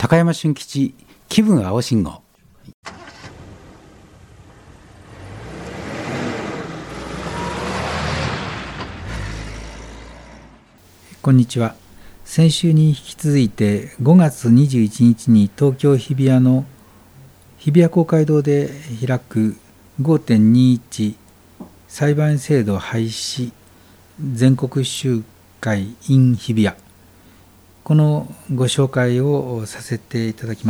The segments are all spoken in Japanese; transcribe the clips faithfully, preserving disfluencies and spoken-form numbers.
高山俊吉気分青信号。 こんにちは。先週に引き続いてごがつにじゅういちにちに東京日比谷の日比谷公会堂で開く ごてんにいち 裁判員制度廃止全国集会 in 日比谷、このご紹介をさせていただきます。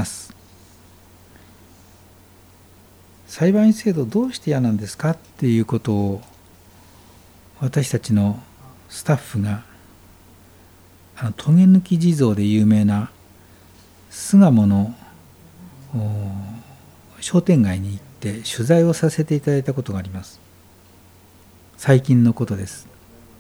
裁判員制度どうして嫌なんですかっていうことを私たちのスタッフがあの棘抜き地蔵で有名な巣鴨の商店街に行って取材をさせていただいたことがあります。最近のことです。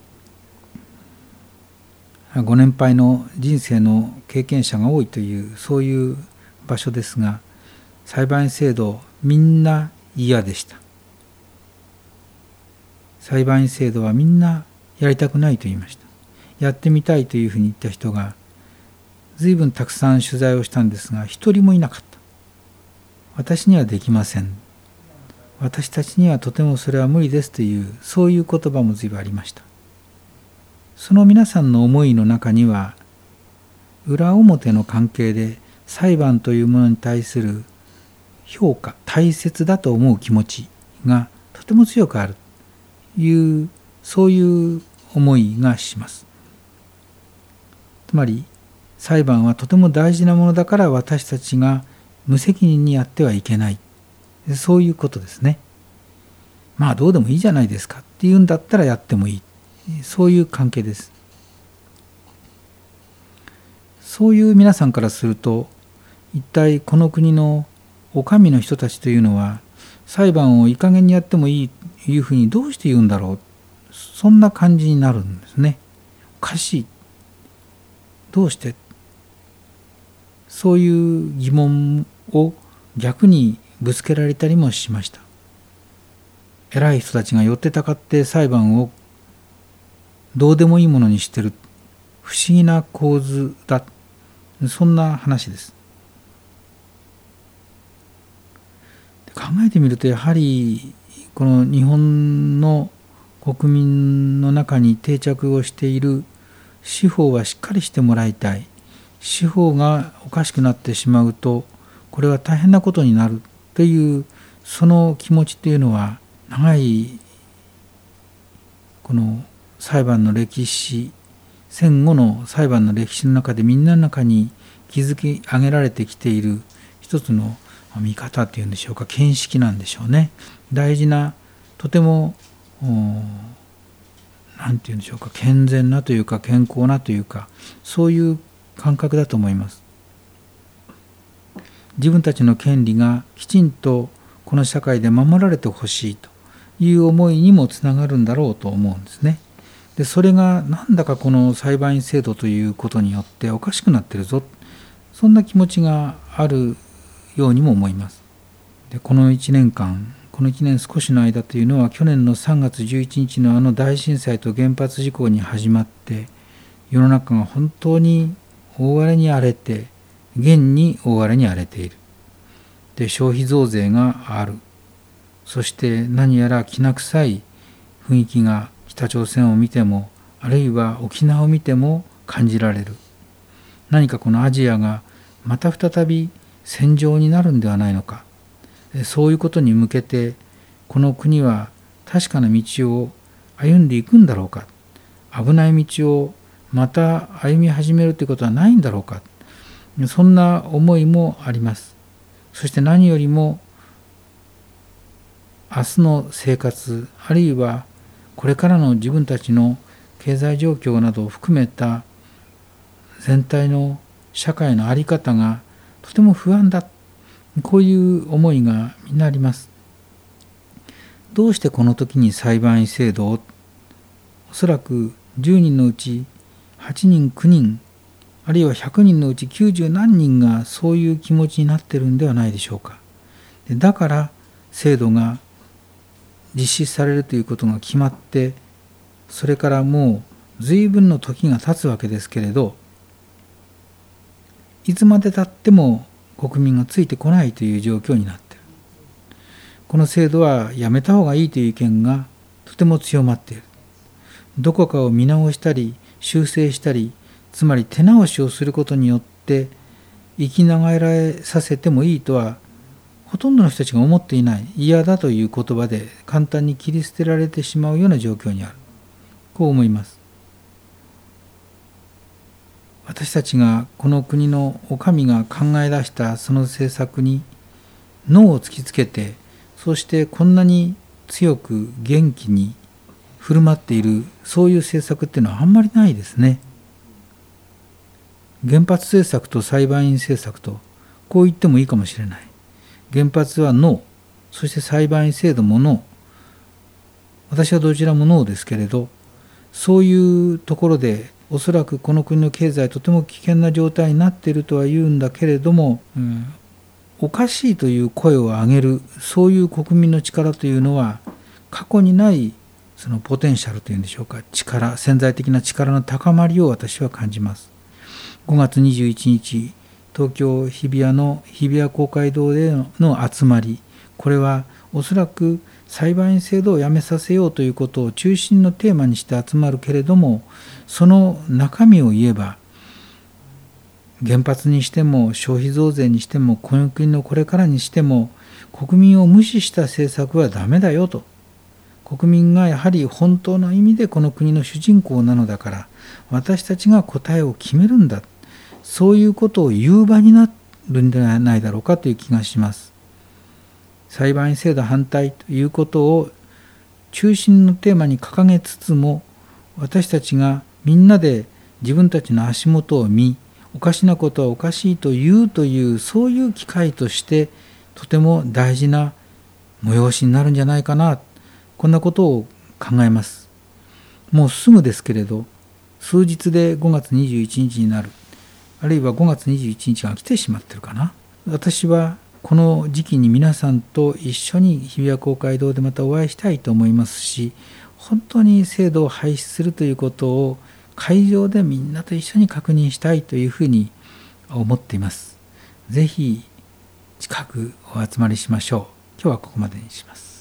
ご年配の人生の経験者が多いというそういう場所ですが、裁判員制度みんな嫌でした。裁判員制度はみんなやりたくないと言いました。やってみたいというふうに言った人が随分たくさん取材をしたんですが、一人もいなかった。私にはできません、私たちにはとてもそれは無理ですという、そういう言葉も随分ありました。その皆さんの思いの中には、裏表の関係で裁判というものに対する評価、大切だと思う気持ちがとても強くあるという、そういう思いがします。つまり裁判はとても大事なものだから私たちが無責任にやってはいけない、そういうことですね。まあどうでもいいじゃないですかっていうんだったらやってもいい、そういう関係です。そういう皆さんからすると、一体この国のお上の人たちというのは裁判をいい加減にやってもいいというふうにどうして言うんだろう、そんな感じになるんですね。おかしい、どうして、そういう疑問を逆にぶつけられたりもしました。偉い人たちが寄ってたかって裁判をどうでもいいものにしてる、不思議な構図だ、そんな話です。考えてみると、やはりこの日本の国民の中に定着をしている司法はしっかりしてもらいたい、司法がおかしくなってしまうとこれは大変なことになるという、その気持ちというのは長いこの裁判の歴史、戦後の裁判の歴史の中でみんなの中に築き上げられてきている一つの見方というんでしょうか、見識なんでしょうね。大事な、とてもなんていうんでしょうか、健全なというか健康なというか、そういう感覚だと思います。自分たちの権利がきちんとこの社会で守られてほしいという思いにもつながるんだろうと思うんですね。でそれがなんだかこの裁判員制度ということによっておかしくなってるぞ、そんな気持ちがあるようにも思います。でこのいちねんかん、このいちねん少しの間というのは、去年のさんがつじゅういちにちのあの大震災と原発事故に始まって、世の中が本当に大荒れに荒れて、現に大荒れに荒れている。で消費増税がある。そして何やらきな臭い雰囲気が北朝鮮を見ても、あるいは沖縄を見ても感じられる。何かこのアジアがまた再び戦場になるんではないのか、そういうことに向けてこの国は確かな道を歩んでいくんだろうか、危ない道をまた歩み始めるということはないんだろうか、そんな思いもあります。そして何よりも明日の生活、あるいはこれからの自分たちの経済状況などを含めた全体の社会の在り方がとても不安だ、こういう思いがみんなあります。どうしてこの時に裁判員制度を、おそらくじゅうにんのうちはちにんきゅうにん、あるいはひゃくにんのうちきゅうじゅうなんにんがそういう気持ちになっているんではないでしょうか。でだから制度が実施されるということが決まって、それからもう随分の時が経つわけですけれど、 いつまでたっても国民がついてこないという状況になっている。この制度はやめた方がいいという意見がとても強まっている。どこかを見直したり修正したり、つまり手直しをすることによって生きながらえさせてもいいとはほとんどの人たちが思っていない。嫌だという言葉で簡単に切り捨てられてしまうような状況にある。こう思います。私たちがこの国のお上が考え出したその政策に脳を突きつけて、そしてこんなに強く元気に振る舞っている、そういう政策っていうのはあんまりないですね。原発政策と裁判員政策とこう言ってもいいかもしれない。原発はノー、そして裁判員制度もノー。私はどちらもノーですけれど、そういうところでおそらくこの国の経済とても危険な状態になっているとは言うんだけれども、うん、おかしいという声を上げる、そういう国民の力というのは過去にないそのポテンシャルというんでしょうか、力、潜在的な力の高まりを私は感じます。ごがつにじゅういちにち、東京日比谷の日比谷公会堂での集まり、これはおそらく裁判員制度をやめさせようということを中心のテーマにして集まるけれども、その中身を言えば、原発にしても消費増税にしてもこの国のこれからにしても、国民を無視した政策はダメだよと。国民がやはり本当の意味でこの国の主人公なのだから、私たちが答えを決めるんだ。そういうことを言う場になるんではないだろうかという気がします。裁判員制度反対ということを中心のテーマに掲げつつも、私たちがみんなで自分たちの足元を見、おかしなことはおかしいと言うという、そういう機会としてとても大事な催しになるんじゃないかな、こんなことを考えます。もうすぐですけれど、数日でごがつにじゅういちにちになる、あるいはごがつにじゅういちにちが来てしまってるかな。私はこの時期に皆さんと一緒に日比谷公会堂でまたお会いしたいと思いますし、本当に制度を廃止するということを会場でみんなと一緒に確認したいというふうに思っています。ぜひ近くお集まりしましょう。今日はここまでにします。